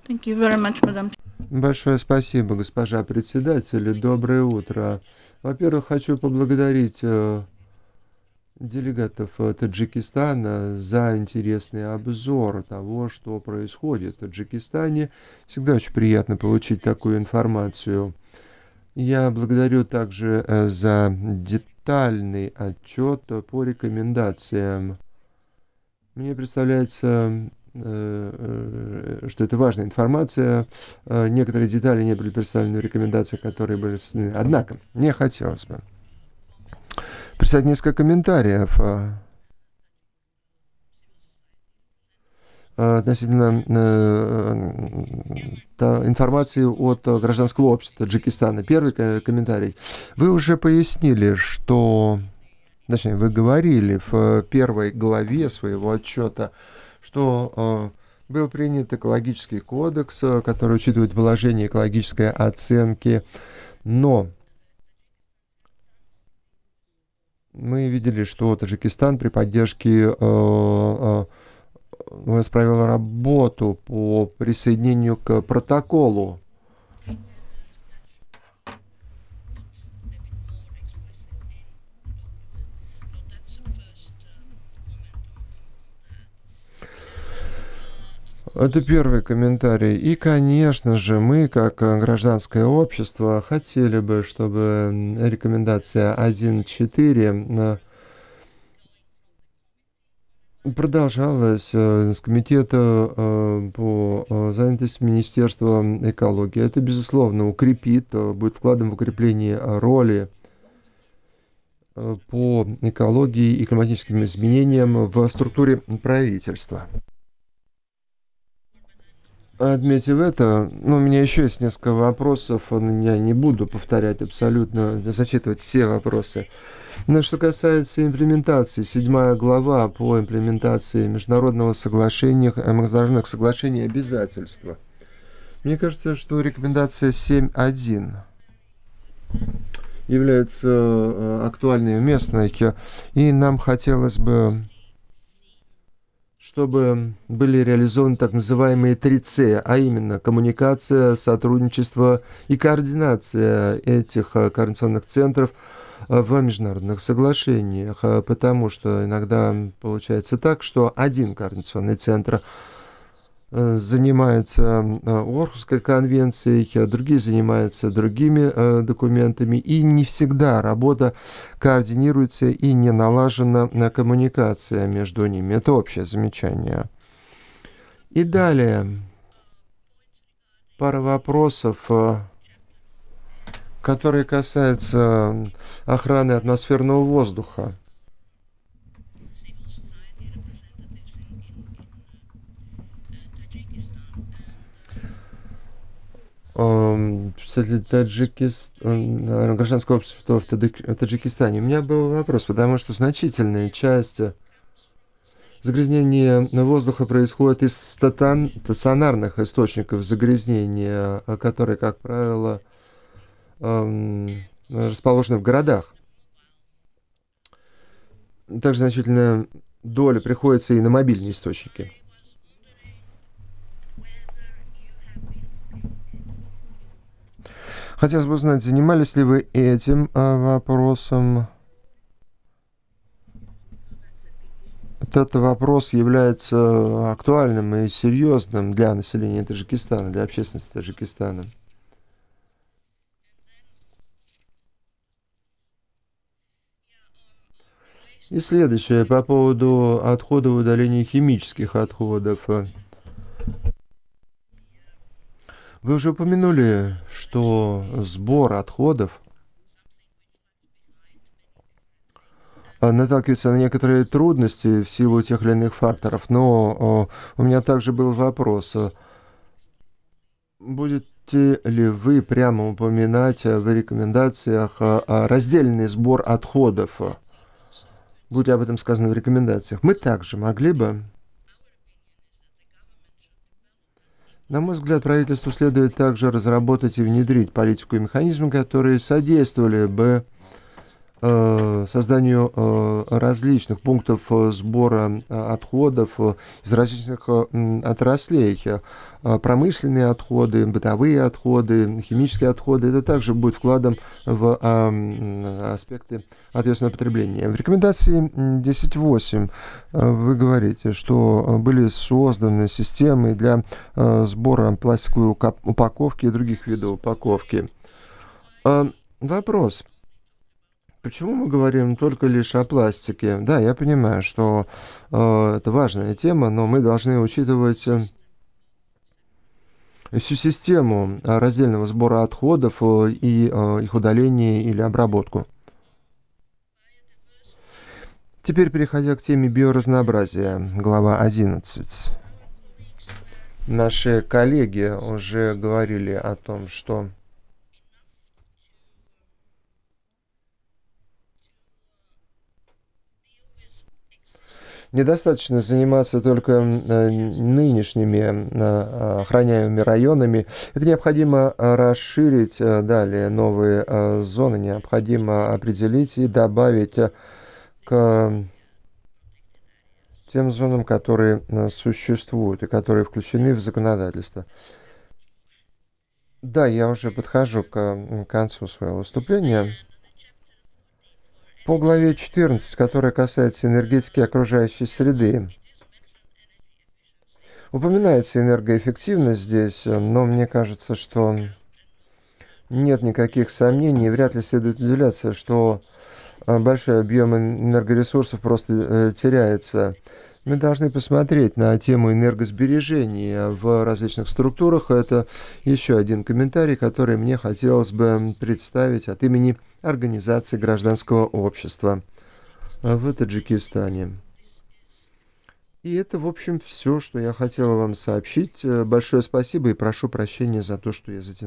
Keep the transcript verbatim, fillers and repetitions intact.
Thank you very much, madam. Большое спасибо, госпожа председатель, и доброе утро. Во-первых, хочу поблагодарить э, делегатов э, Таджикистана за интересный обзор того, что происходит в Таджикистане. Всегда очень приятно получить такую информацию. Я благодарю также э, за детальный отчет по рекомендациям. Мне представляется, э, э, что это важная информация. Э, Некоторые детали не были представлены в рекомендациях, которые были представлены. Однако, мне хотелось бы представить несколько комментариев э, относительно э, та- информации от э, гражданского общества Таджикистана. Первый ко- комментарий. Вы уже пояснили, что, точнее, вы говорили в э, первой главе своего отчета, что э, был принят экологический кодекс, э, который учитывает положение экологической оценки, но мы видели, что Таджикистан при поддержке э, э, ВС провел работу по присоединению к протоколу. Это первый комментарий. И, конечно же, мы, как э, гражданское общество, хотели бы, чтобы м, рекомендация один точка четыре э, продолжалась э, с комитета э, по э, занятости Министерства экологии. Это, безусловно, укрепит, э, будет вкладом в укрепление э, роли э, по экологии и климатическим изменениям в структуре правительства. Отметив это, ну, у меня еще есть несколько вопросов, но я не буду повторять абсолютно, зачитывать все вопросы. Но что касается имплементации, седьмая глава по имплементации международного соглашения, э, международных соглашений и обязательства. Мне кажется, что рекомендация семь точка один является э, актуальной и уместной, и нам хотелось бы, чтобы были реализованы так называемые три С, а именно коммуникация, сотрудничество и координация этих э, координационных центров э, в международных соглашениях, э, потому что иногда получается так, что один координационный центр э, занимается э, Орхусской конвенцией, а другие занимаются другими э, документами, и не всегда работа координируется и не налажена э, коммуникация между ними. Это общее замечание. И далее пара вопросов, э, которые касаются охраны атмосферного воздуха. Эм, Представитель Таджикис- э, гражданского общества в Тадык- в Таджикистане. У меня был вопрос, потому что значительная часть загрязнения воздуха происходит из статан- стационарных источников загрязнения, э, которые, как правило, эм, расположены в городах. Также значительная доля приходится и на мобильные источники. Хотелось бы узнать, занимались ли вы этим а, вопросом? Этот вопрос является актуальным и серьезным для населения Таджикистана, для общественности Таджикистана. И следующее по поводу отходов и удаления химических отходов. Вы уже упомянули, что сбор отходов а, наталкивается на некоторые трудности в силу тех или иных факторов, но о, у меня также был вопрос. а, Будете ли вы прямо упоминать э, в рекомендациях а, а, раздельный сбор отходов? а, Будет об этом сказано в рекомендациях. Мы также могли бы, на мой взгляд, правительству следует также разработать и внедрить политику и механизмы, которые содействовали бы э, созданию э, различных пунктов э, сбора э, отходов э, из различных э, м, отраслей. Э, э, Промышленные отходы, бытовые отходы, химические отходы. Это также будет вкладом в а, м, аспекты ответственного потребления. В рекомендации м, десять восемь э, вы говорите, что э, были созданы системы для э, сбора пластиковой укоп- упаковки и других видов упаковки. А, Вопрос. Почему мы говорим только лишь о пластике? Да, я понимаю, что э, это важная тема, но мы должны учитывать э, всю систему э, раздельного сбора отходов э, и э, их удаления или обработку. Теперь, переходя к теме биоразнообразия, глава одиннадцать. Наши коллеги уже говорили о том, что недостаточно заниматься только э, нынешними э, охраняемыми районами. Это необходимо э, расширить э, далее новые э, зоны, необходимо определить и добавить э, к тем зонам, которые э, существуют и которые включены в законодательство. Да, я уже подхожу к м, концу своего выступления. По главе четырнадцать, которая касается энергетики окружающей среды, упоминается энергоэффективность здесь, э, но мне кажется, что нет никаких сомнений, вряд ли следует удивляться, что а, большой объем энергоресурсов просто э, теряется. Мы должны посмотреть на тему энергосбережения в различных структурах. Это еще один комментарий, который мне хотелось бы представить от имени Организации гражданского общества в Таджикистане. И это, в общем, все, что я хотела вам сообщить. Э, Большое спасибо и прошу прощения за то, что я затянул.